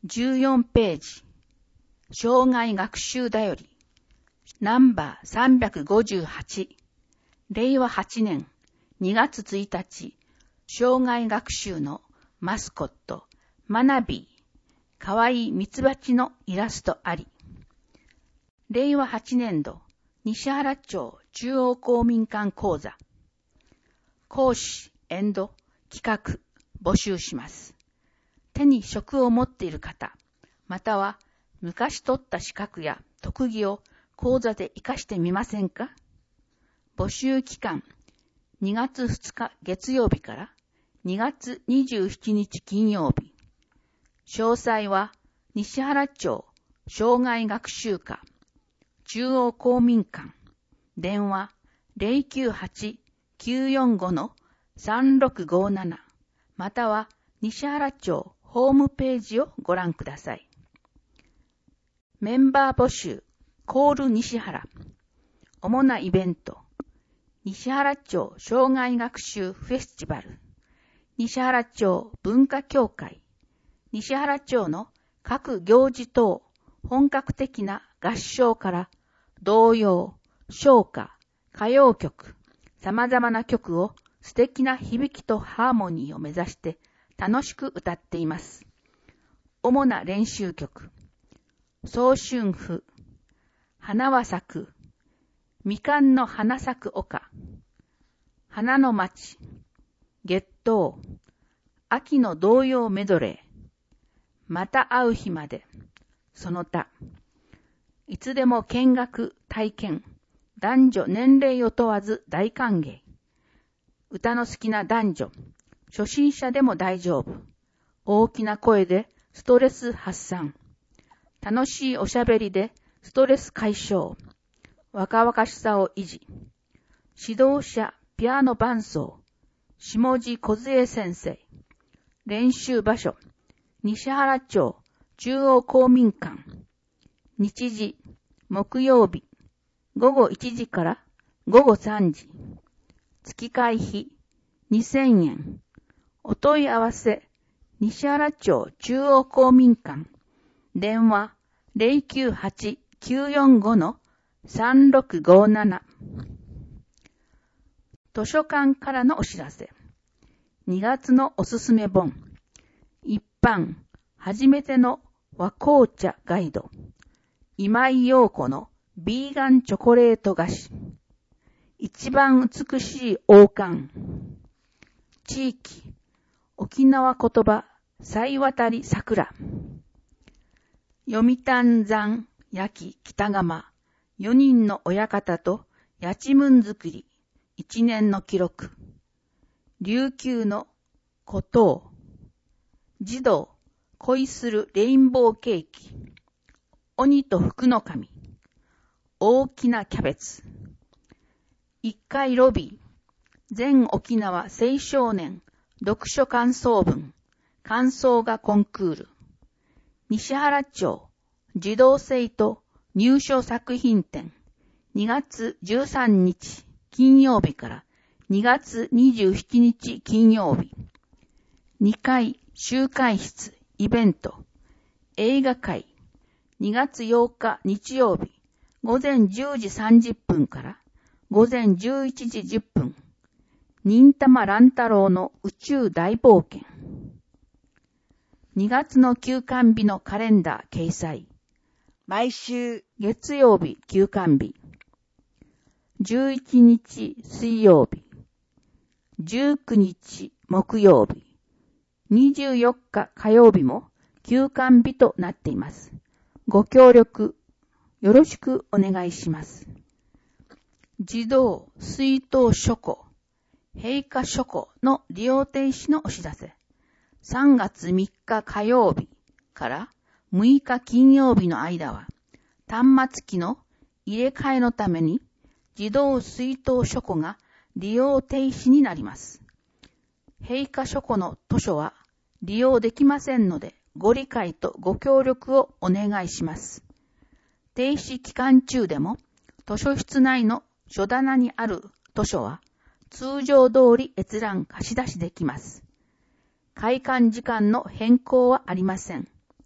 14ページ、生涯学習だより、ナンバー358、令和8年2月1日、生涯学習のマスコット、マナビー、かわいいミツバチのイラストあり。令和8年度、西原町中央公民館講座。講師、企画、募集します。手に職を持っている方、または昔取った資格や特技を講座で活かしてみませんか？募集期間、2月2日月曜日から2月27日金曜日。詳細は西原町生涯学習課中央公民館電話 098-945-3657 または西原町ホームページをご覧ください。メンバー募集コール西原主なイベント西原町生涯学習フェスティバル西原町文化協会西原町の各行事等本格的な合唱から童謡、唱歌、歌謡曲、様々な曲を素敵な響きとハーモニーを目指して楽しく歌っています。主な練習曲、早春譜、花は咲く、みかんの花咲く丘、花の町、月桃、秋の童謡メドレー、また会う日まで、その他、いつでも見学、体験、男女年齢を問わず大歓迎。歌の好きな男女、初心者でも大丈夫。大きな声でストレス発散。楽しいおしゃべりでストレス解消。若々しさを維持。指導者、ピアノ伴奏。下地梢先生。練習場所。西原町中央公民館。日時、木曜日。午後1時から午後3時。月会費2000円。お問い合わせ、西原町中央公民館。電話098-945-3657。図書館からのお知らせ。2月のおすすめ本。一般、初めての和紅茶ガイド。今井陽子のビーガンチョコレート菓子。一番美しい王冠。地域。沖縄言葉。さ渡り桜。読谷山焼北釜。4人の親方と八幡作り。1年の記録。琉球の孤島。児童。恋するレインボーケーキ。鬼と福の神。大きなキャベツ。1階ロビー。全沖縄青少年読書感想文。感想画コンクール。西原町児童生徒入賞作品展。2月13日金曜日から2月27日金曜日。2階集会室イベント。映画会。2月8日日曜日。午前10時30分から午前11時10分。忍たま乱太郎の宇宙大冒険。2月の休館日のカレンダー掲載。毎週月曜日休館日。11日水曜日。19日木曜日。24日火曜日も休館日となっています。ご協力よろしくお願いします。児童水筒書庫、閉館書庫の利用停止のお知らせ。3月3日火曜日から6日金曜日の間は、端末機の入れ替えのために児童水筒書庫が利用停止になります。閉館書庫の図書は利用できませんので、ご理解とご協力をお願いします。停止期間中でも、図書室内の書棚にある図書は、通常通り閲覧貸し出しできます。開館時間の変更はありません。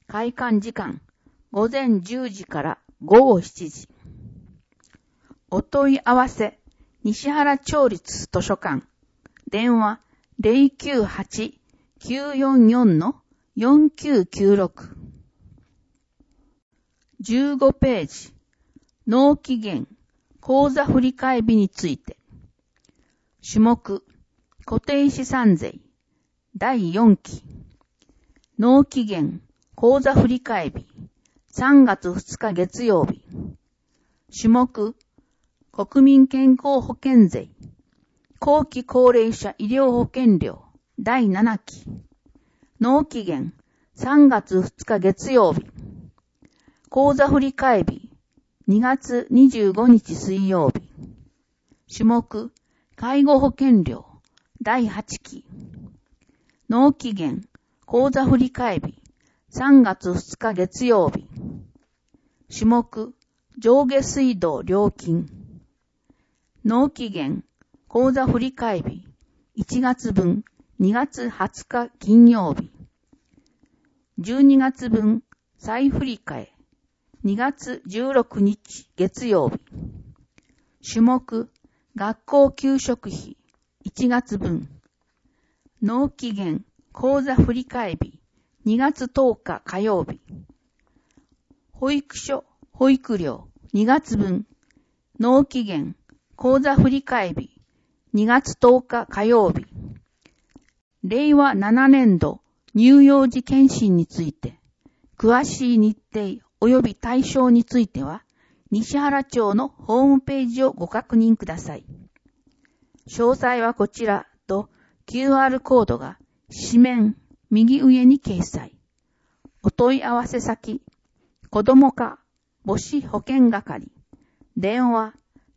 開館時間、午前10時から午後7時。お問い合わせ、西原町立図書館。電話、098-944-4996。15ページ。納期限、口座振替日について。種目、固定資産税、第4期。納期限、口座振替日、3月2日月曜日。種目、国民健康保険税、後期高齢者医療保険料、第7期。納期限、3月2日月曜日。口座振替日、2月25日水曜日。種目、介護保険料、第8期。納期限、口座振替日、3月2日月曜日。種目、上下水道料金。納期限、口座振替日、1月分、2月20日金曜日。12月分、再振替、2月16日月曜日。種目、学校給食費、1月分。納期限、口座振替日、2月10日火曜日。保育所、保育料、2月分。納期限、口座振替日、2月10日火曜日。令和7年度乳幼児検診について、詳しい日程及び対象については、西原町のホームページをご確認ください。詳細はこちらと QR コードが紙面右上に掲載。お問い合わせ先、子ども課母子保健係、電話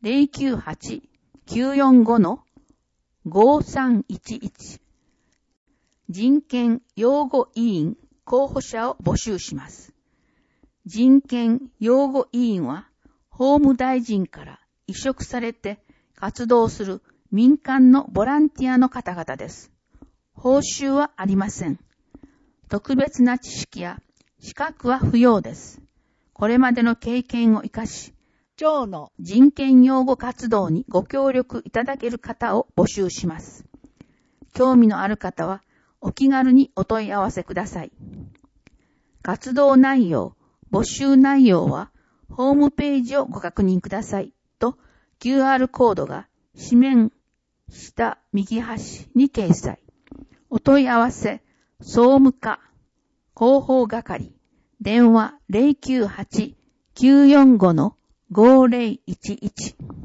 098-945-5311。人権擁護委員候補者を募集します。人権擁護委員は、法務大臣から委嘱されて活動する民間のボランティアの方々です。報酬はありません。特別な知識や資格は不要です。これまでの経験を生かし、町の人権擁護活動にご協力いただける方を募集します。興味のある方はお気軽にお問い合わせください。活動内容、募集内容はホームページをご確認くださいと QR コードが紙面下右端に掲載。お問い合わせ、総務課広報係、電話 098-945-5011